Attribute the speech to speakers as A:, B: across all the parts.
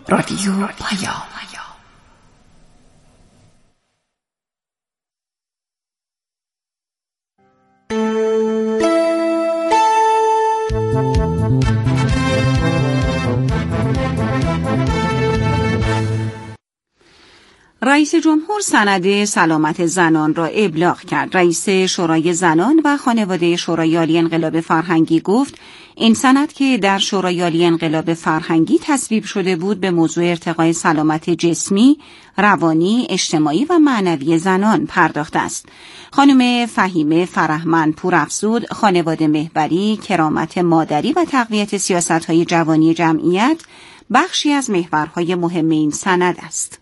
A: رادیو پیام. رئیس جمهور سند سلامت زنان را ابلاغ کرد. رئیس شورای زنان و خانواده شورای عالی انقلاب فرهنگی گفت این سند که در شورای عالی انقلاب فرهنگی تصویب شده بود به موضوع ارتقای سلامت جسمی، روانی، اجتماعی و معنوی زنان پرداخته است. خانم فهیمه فرهمند پورافزود، خانواده محوری، کرامت مادری و تقویت سیاست‌های جوانی جمعیت بخشی از محورهای مهم این سند است.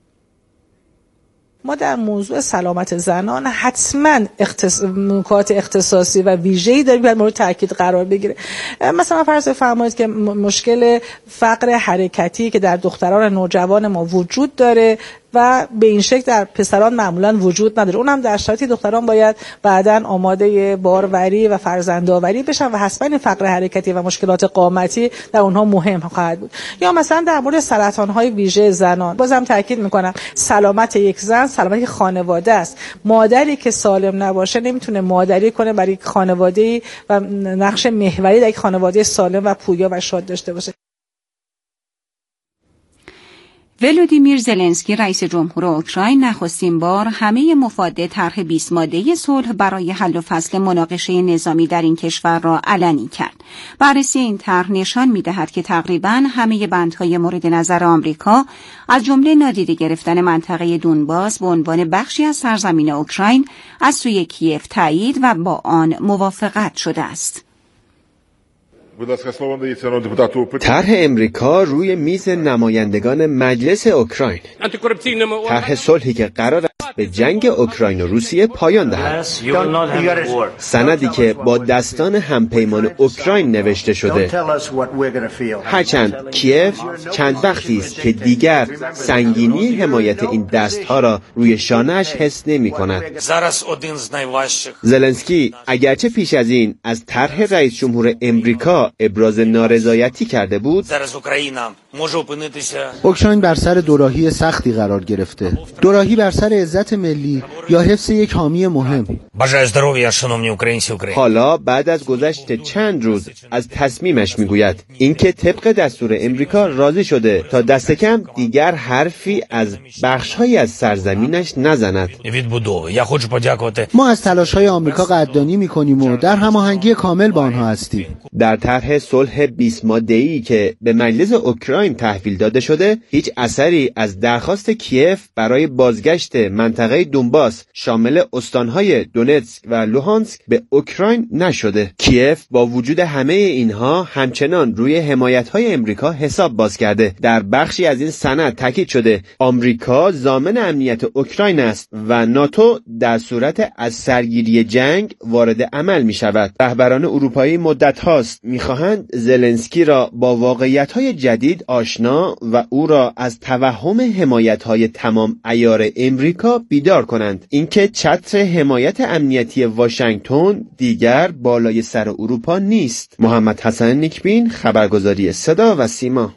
B: ما در موضوع سلامت زنان حتما نکات اختصاصی و ویژه‌ای داریم که مورد تاکید قرار بگیره. مثلا فرض فرمایید که مشکل فقر حرکتی که در دختران نوجوان ما وجود داره و به این شکل در پسران معمولا وجود نداره. اونم در شرایطی دختران باید بعداً آماده باروری و فرزندآوری بشن و حتما این فقر حرکتی و مشکلات قامتی در اونها مهم خواهد بود. یا مثلا در مورد سرطان‌های ویژه زنان بازم تاکید می‌کنم سلامت یک زن سلامت خانواده است. مادری که سالم نباشه نمیتونه مادری کنه برای یک خانواده و نقش محوری در یک خانواده سالم و پویا و شاد داشته باشه.
A: ولودیمیر زلنسکی رئیس جمهور اوکراین نخستین بار همه مفاد طرح 20 ماده صلح برای حل و فصل مناقشه نظامی در این کشور را علنی کرد. بررسی این طرح نشان می‌دهد که تقریباً همه بندهای مورد نظر آمریکا از جمله نادیده گرفتن منطقه دونباس به عنوان بخشی از سرزمین اوکراین از سوی کیف تایید و با آن موافقت شده است.
C: طرح امریکا روی میز نمایندگان مجلس اوکراین، طرح صلحی که قرار است به جنگ اوکراین و روسیه پایان دهد، سندی که با دستان همپیمان اوکراین نوشته شده. هرچند کیف چند وقتی است که دیگر سنگینی حمایت این دستها را روی شانه‌اش حس نمی‌کند. زلنسکی اگرچه پیش از این از طرح رئیس جمهور امریکا ابراز نارضایتی کرده بود،
D: اوکراین بر سر دوراهی سختی قرار گرفته. دوراهی بر سر عزت ملی یا حفظ یک حامی مهم.
C: حالا بعد از گذشت چند روز از تصمیمش میگوید اینکه طبق دستور امریکا راضی شده تا دست کم دیگر حرفی از بخش‌هایی از سرزمینش نزند.
D: ما از تلاش‌های آمریکا قدردانی می‌کنیم و در هماهنگی کامل با آنها هستیم.
C: در طرح صلح 20 ماده‌ای که به مجلس اوکراین تحویل داده شده، هیچ اثری از درخواست کیف برای بازگشت منطقه دونباس شامل استان‌های دونتسک و لوهانسک به اوکراین نشده. کیف با وجود همه اینها همچنان روی حمایت‌های امریکا حساب باز کرده. در بخشی از این سند تاکید شده آمریکا ضامن امنیت اوکراین است و ناتو در صورت از سرگیری جنگ وارد عمل می‌شود. رهبران اروپایی مدت هاست می‌خواهند زلنسکی را با واقعیت‌های جدید آشنا و او را از توهم حمایت‌های تمام عیار امریکا بیدار کنند. اینکه چتر حمایت امنیتی واشنگتن دیگر بالای سر اروپا نیست. محمد حسن نیکبین، خبرگزاری صدا و سیما.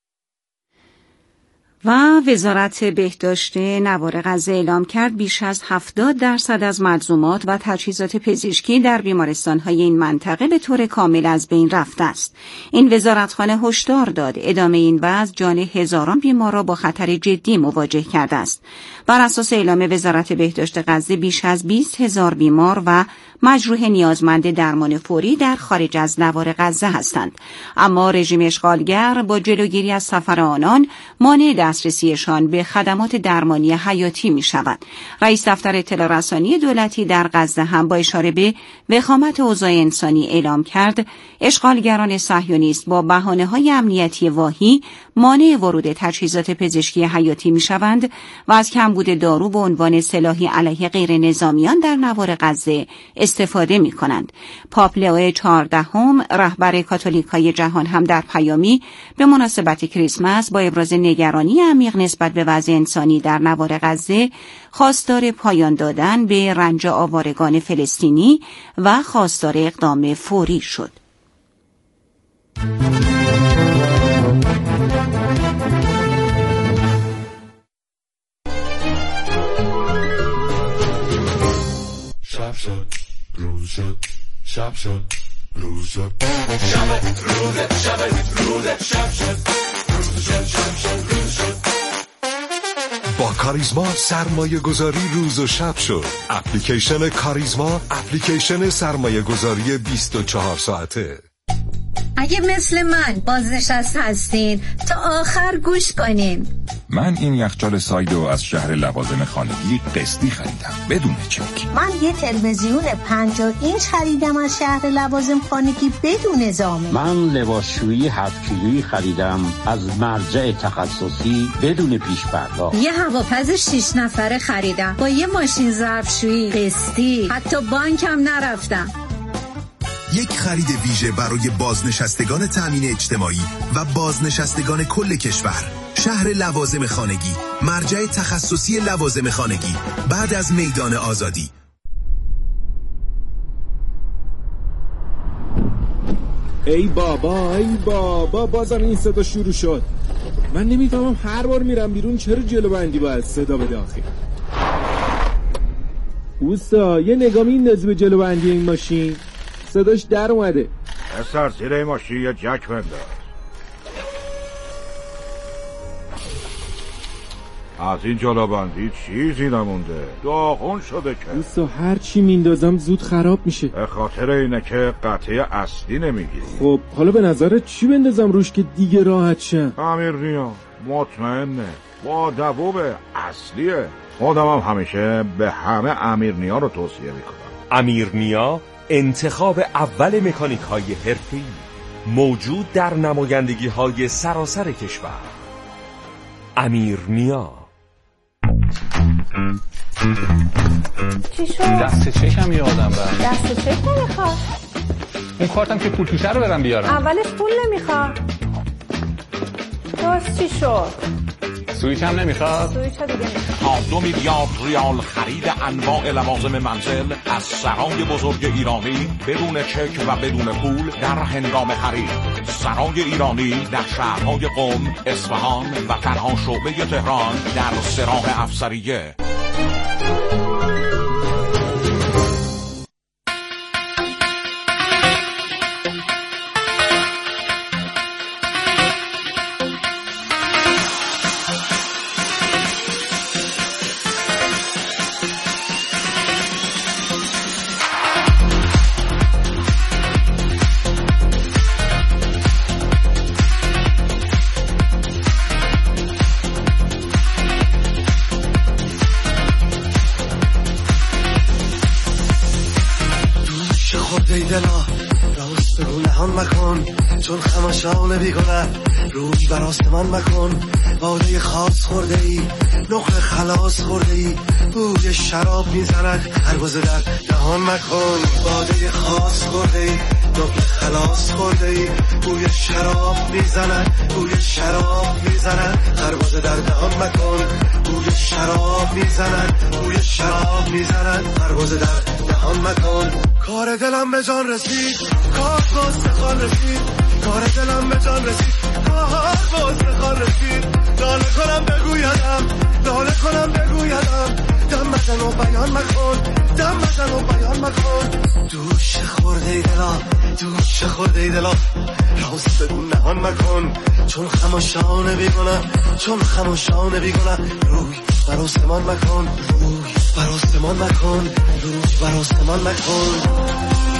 A: و وزارت بهداشت نوار غزه اعلام کرد بیش از 70% از ملزومات و تجهیزات پزشکی در بیمارستان‌های این منطقه به طور کامل از بین رفته است. این وزارتخانه هشدار داد ادامه این وضع جان هزاران بیمار را با خطر جدی مواجه کرده است. بر اساس اعلام وزارت بهداشت غزه بیش از 20,000 بیمار و مجروح نیازمند درمان فوری در خارج از نوار غزه هستند. اما رژیم اشغالگر با جلوگیری از سفر آنان مانع دسترسیشان به خدمات درمانی حیاتی می شود. رئیس دفتر اطلاع رسانی دولتی در غزه هم با اشاره به وخامت اوضاع انسانی اعلام کرد اشغالگران صهیونیست با بهانه‌های امنیتی واهی مانع ورود تجهیزات پزشکی حیاتی می شوند و از کمبود دارو به عنوان سلاحی علیه غیر نظامیان در نوار غزه استفاده می کنند. پاپ لئو 14 رهبر کاتولیکای جهان هم در پیامی به مناسبت کریسمس با ابراز نگرانی عمیق نسبت به وضع انسانی در نوار غزه خواستار پایان دادن به رنج آوارگان فلسطینی و خواستار اقدام فوری شد.
E: شد روز شد شب روز شب روز شب شد روز شد شب شد روز شد. با کاریزما سرمایه گذاری روز و شب شد. اپلیکیشن کاریزما، اپلیکیشن سرمایه گذاری 24 ساعته.
F: اگه مثل من بازنشسته هستین تا آخر گوش کنین.
G: من این یخچال سایدو از شهر لوازم خانگی قسطی خریدم بدون چک.
F: من یه تلویزیون 50 اینچ خریدم از شهر لوازم خانگی بدون ضامن.
H: من لباسشویی 7 کیلویی خریدم از مرجع تخصصی بدون پیش پرداخت.
F: یه هواپز 6 نفره خریدم با یه ماشین ظرفشویی قسطی، حتی بانکم نرفتم.
I: یک خرید ویژه برای بازنشستگان تامین اجتماعی و بازنشستگان کل کشور. شهر لوازم خانگی، مرجع تخصصی لوازم خانگی، بعد از میدان آزادی.
J: ای بابا بازم این صدا شروع شد. من نمیفهمم هر بار میرم بیرون چرا جلو بندی باید صدا بده آخه. اوستا یه نگاه میندازی به جلو بندی این ماشین، صداش در اومده.
K: اصلا زیر این ماشین یه جک بنداز. از این جلو بندی چیزی نمونده، داغون شده که.
J: اوستا هر چی میندازم زود خراب میشه.
K: به خاطر اینه که قطعه اصلی نمیگیری.
J: خب حالا به نظرت چی بندازم روش که دیگه راحت شم؟
K: امیرنیا مطمئنه، با دووب اصلیه. خودم هم همیشه به همه امیرنیا رو توصیه میکنم.
L: امیرنیا انتخاب اول مکانیک های حرفه‌ای، موجود در نمایندگی های سراسر کشور. امیرنیا.
M: چی شد؟
N: دست چکم یادم رفت.
M: دست چک نمیخواد.
N: اون کارتم که پول توشه رو برم بیارم.
M: اولش پول نمیخواد. درست چی شد؟
N: سویچ هم نمیخواد.
M: سویچ ها دیگه نمیخواد.
O: تا 2 میلیارد ریال خرید انواع لوازم منزل از سرای بزرگ ایرانی بدون چک و بدون پول در هنگام خرید. سرای ایرانی در شهرهای قم، اصفهان و تنها شعبه تهران در سراح افسریه.
P: چون خماشان بیگنه روی بر آسمان مکن. باده خاص خورده ای، نقل خلاص خورده ای، بوی شراب میزند خربزه در دهان مکن. باده خاص خورده ای، نقل خلاص خورده ای، بوی شراب میزند، بوی شراب میزند خربزه در دهان مکن. بوی شراب میزند، بوی شراب میزند خربزه در دهان مکن. کار دلم به جان رسید، کار باستخان رسید، کار دلم به جان رسید، کار باستخان رسید. ناله کنم بگویدم، ناله کنم بگویدم، دم بزن و بیان مکن، دم بزن و بیان مکن. دوش خورده ای دلا، دوش خورده ای دلا، راست بگو نهان مکن. چون خماشانه بیگنه، چون خماشانه بیگنه، روی بر آسمان مکن، روی بر آسمان مکن، روی بر آسمان مکن.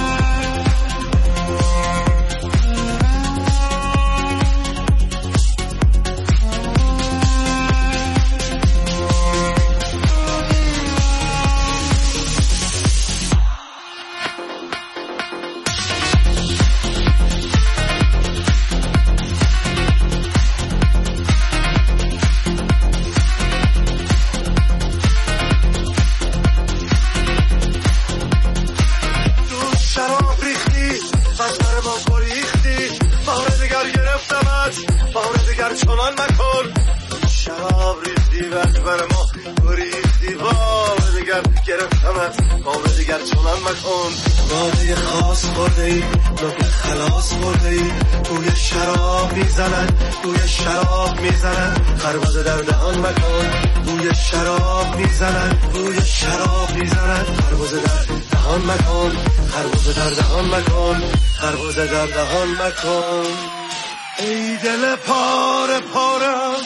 P: چنان مکن. شراب ریختی و بر ما گریختی، بار دیگر گرفتمت، بار دیگر چنان مکن. باده خاص خورده ای، نقل خلاص خورده ای، بوی شراب میزند، بوی شراب میزند خربزه در دهان مکن. بوی شراب میزند، بوی شراب میزند خربزه در دهان دهان مکن، خربزه در دهان مکن، خربزه در دهان مکن. ای دل پاره پارم،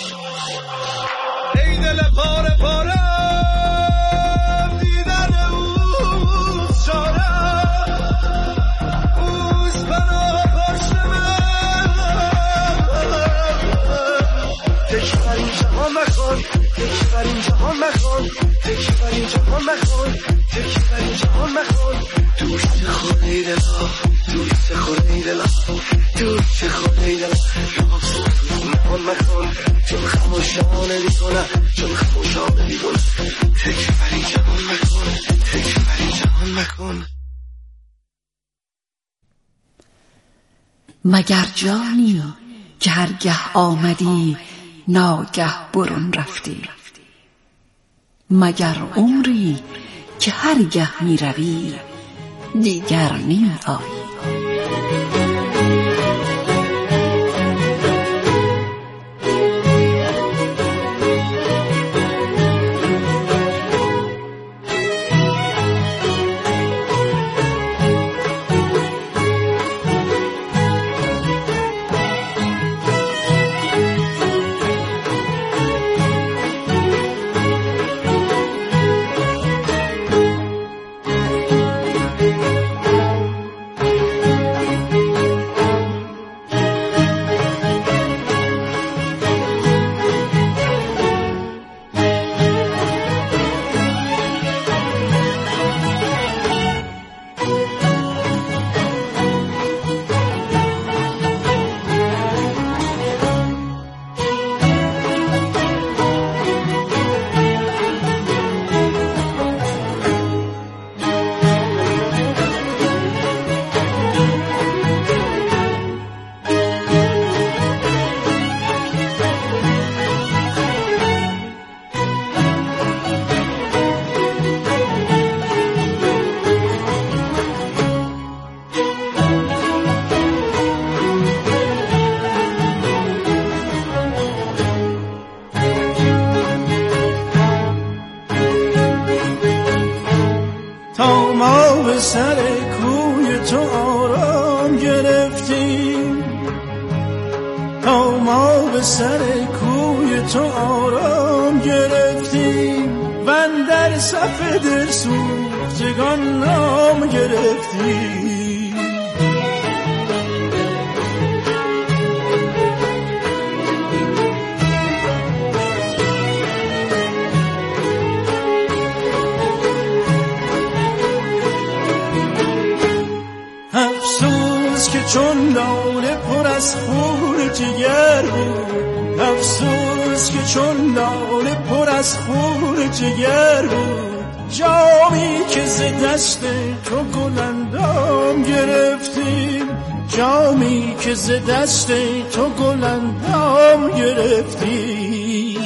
P: ای دل پاره پارم، دیدن اوز شارم، اوز بنا پشت من. تکی بر این جهان مکن، تکی بر این جهان مکن، تکی بر این جهان مکن، تکی بر این جهان مکن. دوست خودی دلا، دوست خودی دلا، دوست خودی دلا، مکن مکن، چون خموشانه دیگونه، چون خموشانه دیگونه. تکی بر این جهان مکن، تکی بر این جهان مکن.
Q: مگر جانی که هرگه آمدی ناگه برون رفتی، مگر عمری که هرگه می روی دیگر نمی آیی.
R: سر کوی تو آرام گرفتیم، تا ما به سر کوی تو آرام گرفتیم و اندر صف دل سوختگان نام گرفتیم. افسوس که چون لاله پر از خون جگر بود، افسوس که چون لاله پر از خون جگر بود، جامی که ز دست تو گلندام گرفتیم، جامی که ز دست تو گلندام گرفتیم.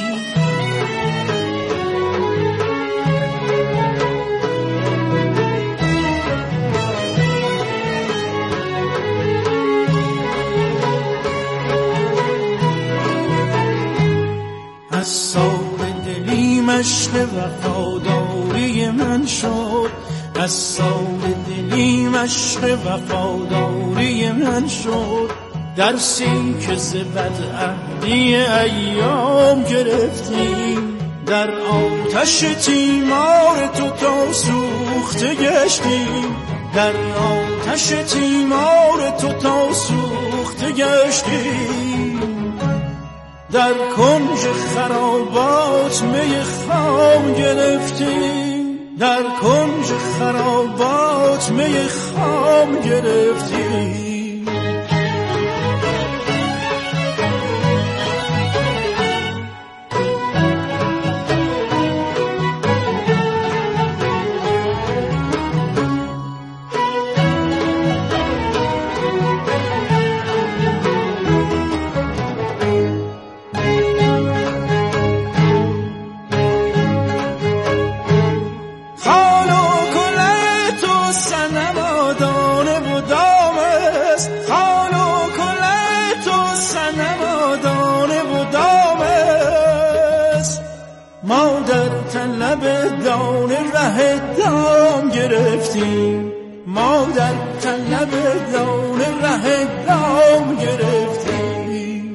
R: از سال دلی مشق وفاداری من شد، از سال دلی مشق وفاداری من شد، درسی که ز بدعهدی ایام گرفتیم، در آتش تیمار تو تا سوخته گشتیم، در آتش تیمار تو تا سوخته گشتیم. در کنج خرابات می خام گرفتیم، در کنج خرابات می خام گرفتیم. ره دام گرفتیم، ما در طلب دان ره دام گرفتیم.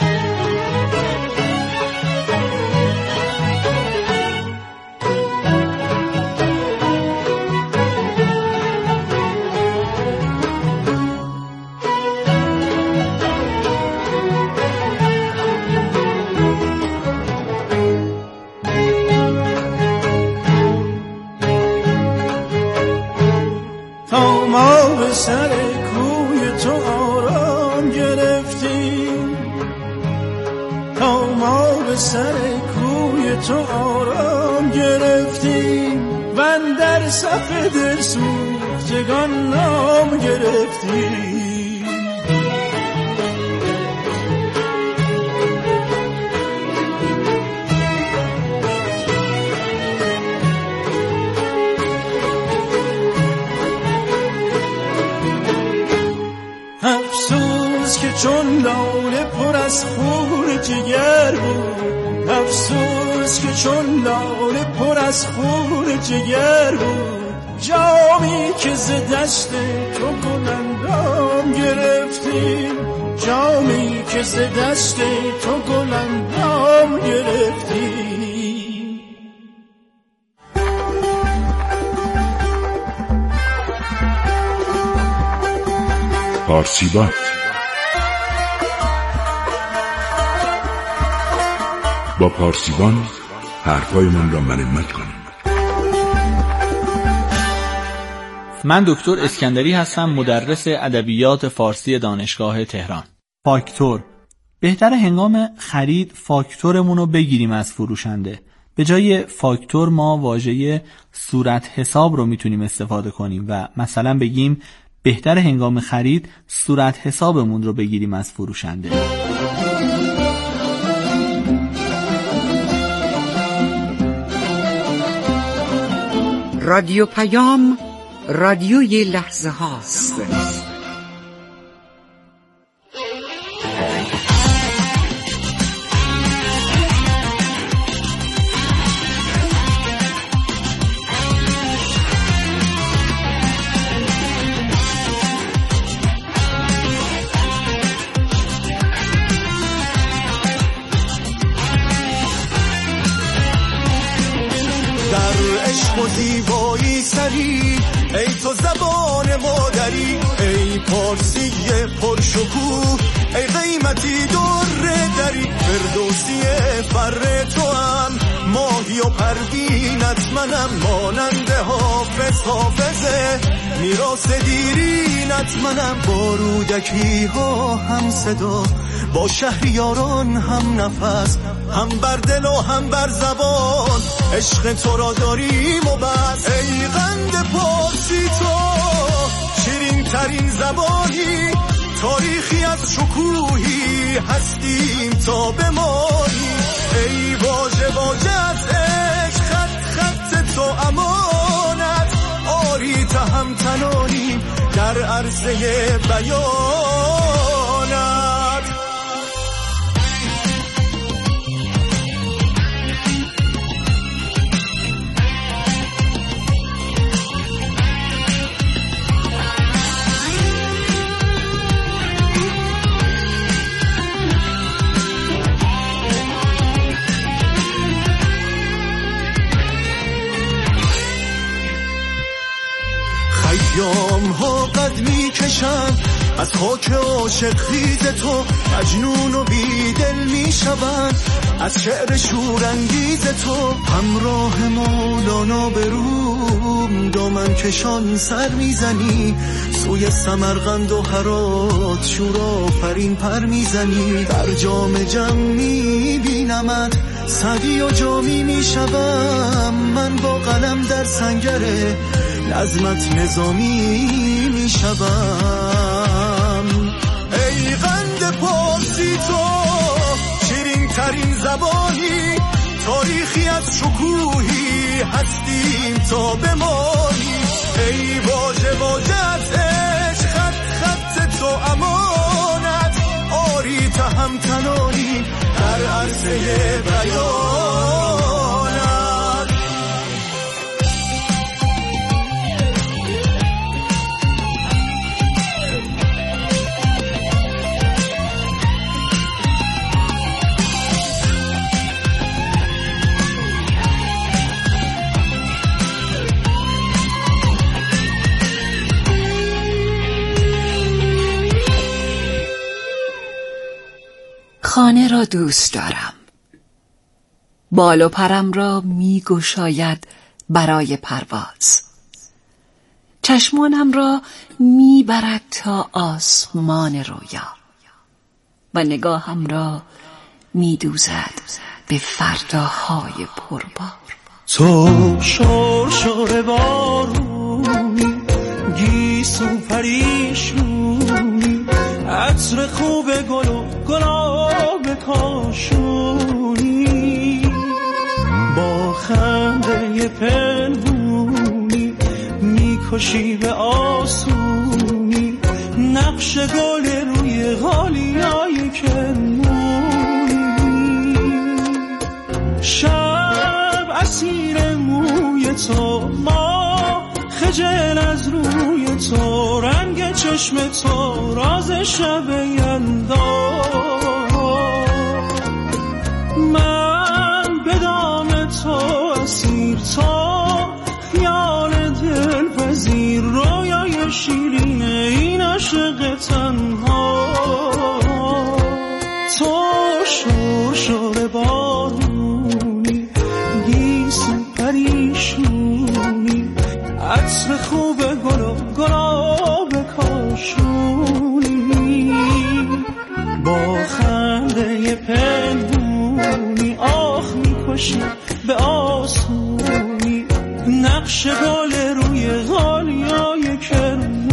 R: تا ما به سر کوی تو آرام گرفتیم، تا ما به سر کوی تو آرام گرفتیم، و اندر صف دل سوختگان نام گرفتیم. افسوس که چون لاله پر از خون جگر بود، افسوس که چون لاله پر از خون جگر بود، جامی که ز دست تو گلندام گرفتیم، جامی که ز دست تو گلندام گرفتیم.
E: پارسیبان با پارسیبان حرفایمان را مرمت کنیم.
S: من دکتر اسکندری هستم، مدرس ادبیات فارسی دانشگاه تهران. فاکتور. بهتر هنگام خرید فاکتورمون رو بگیریم از فروشنده. به جای فاکتور ما واژه صورت حساب رو میتونیم استفاده کنیم و مثلا بگیم بهتر هنگام خرید صورت حسابمون رو بگیریم از فروشنده.
Q: رادیو پیام، رادیوی لحظه هاست.
P: عشق و زیبایی سری، ای تو زبان مادری، ای پارسی پرشکوه، ای قیمتی در دری، فردوسی فر تو هم، ماهی و پروینت منم، مانند حافظه، میراث دیرینت منم، با رودکی ها هم صدا، با شهریاران هم نفس، هم بر دل و هم بر زبان، عشق تو را داریم و بس. ای قند پارسی تو شیرین ترین زبانی، تاریخی از شکوهی هستیم تا بمانی. ای واژه از عشق، خط تو امانت، آری تهمتنانیم در عرصه بیانت. خیام ها قد می کشن از خاک عاشق خیز تو، مجنون و بیدل می شوند از شعر شورانگیز تو. همراه مولانا به روم دامن کشان سر میزنی، سوی سمرقند و هرات شورآفرین پر میزنی. در جام جم میبینمت سعدی و جامی میشوم، من با قلم در سنگره نظمت نظامی میشوم. ای قند پارسی تو شیرین ترین زبانی، تاریخی از شکوهی هستیم تا بمانی. ای واژه از عشق، خط تو امانت، آری تهمتنانی در عرصه بیانت.
Q: خانه را دوست دارم. بال و پرم را می گشاید برای پرواز. چشمانم را می برد تا آسمان رویا و نگاهم را می دوزد به فرداهای پربار.
R: تو شور بارونی، گیسو پریشونی، عطر خوب گل و گلاب کاشونی، با خنده پنهونی میکشی به آسونی، نقش گل روی غالیای کنونی. شب اسیر موی تو، ما خجل از روی تو، رنگ چشم تو راز شب یلدا. من به دام تو اسیر، تو خیال دلپذیر، رویای شیرین این عاشق تنها. تو شور بارونی، گیسو پریشونی، عطر خوب گل و گلاب کاشونی، با خنده پنهونی آخ میکشی به آسونی، نقش گل روی غالیای کرمونی.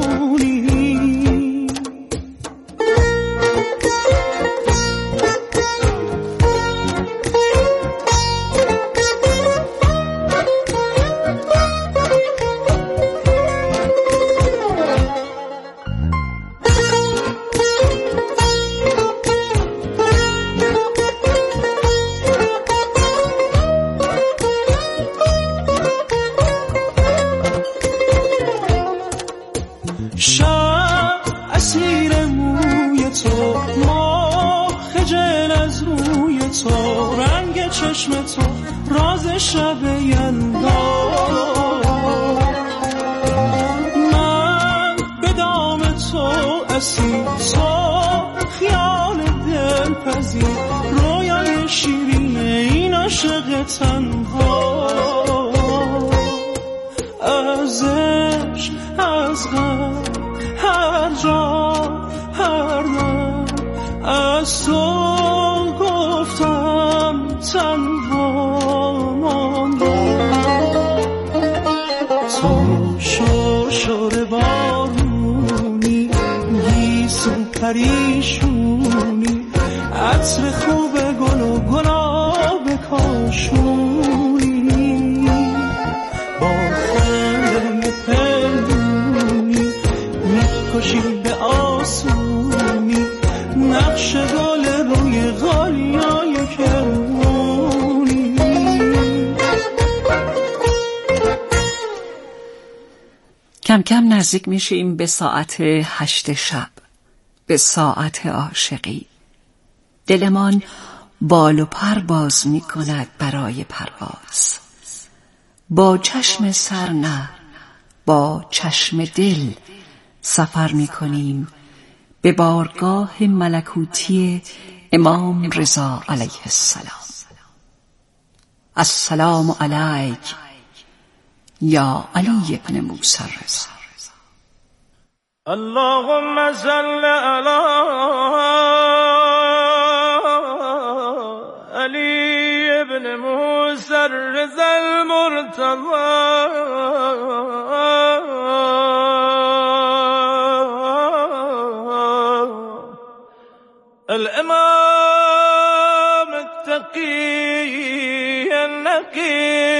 R: شب اسیر موی تو، ما خجل از روی تو، رنگ چشم تو راز شب یلدا. من به دام تو اسیر، تو خیال دلپذیر، رویای شیرین این عاشق تنها. از عشق از غم هر جا هر دم، از تو گفتم تنها ماندم. تو شور بارونی، گیسو پریشونی، عطر خوب گل و گلاب کاشونی، با خنده پنهونی میکشی به آسونی، نقش گل روی غالیای کرمونی.
Q: کم کم نزدیک میشیم به ساعت 8 شب، به ساعت عاشقی. دلمان بال و پر باز می کند برای پرواز. با چشم سر نه، با چشم دل سفر می کنیم به بارگاه ملکوتی امام رضا علیه السلام. السلام علیک یا علی ابن موسی الرضا.
R: اللهم صل علی علی ابن موسی الرضا المرتضی. الامام التقی النقی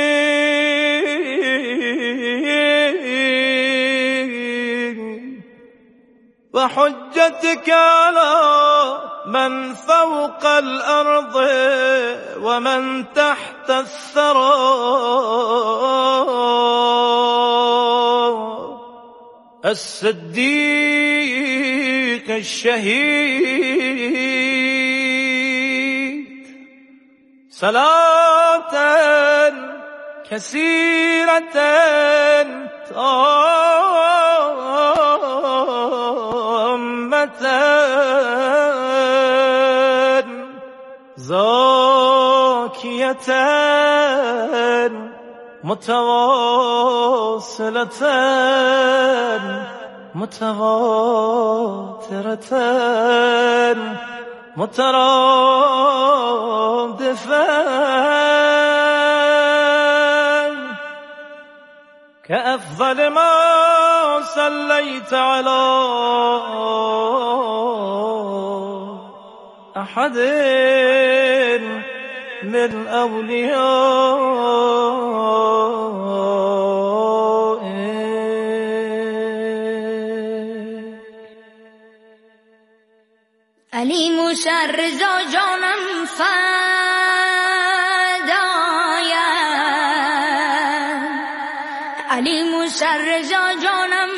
R: وحجتك على من فوق الأرض ومن تحت الثرى. الصديق الشهيد صلاة كثيرة تامة زاکیتن متواصلتن متواترتن مترادفن كأفضل ما صليت على أحد من أوليائك
T: علی مشرزا جانم فدایم علی مشرزا جانم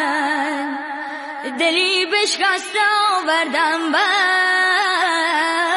T: فدایم دلی بشکست آوردم بر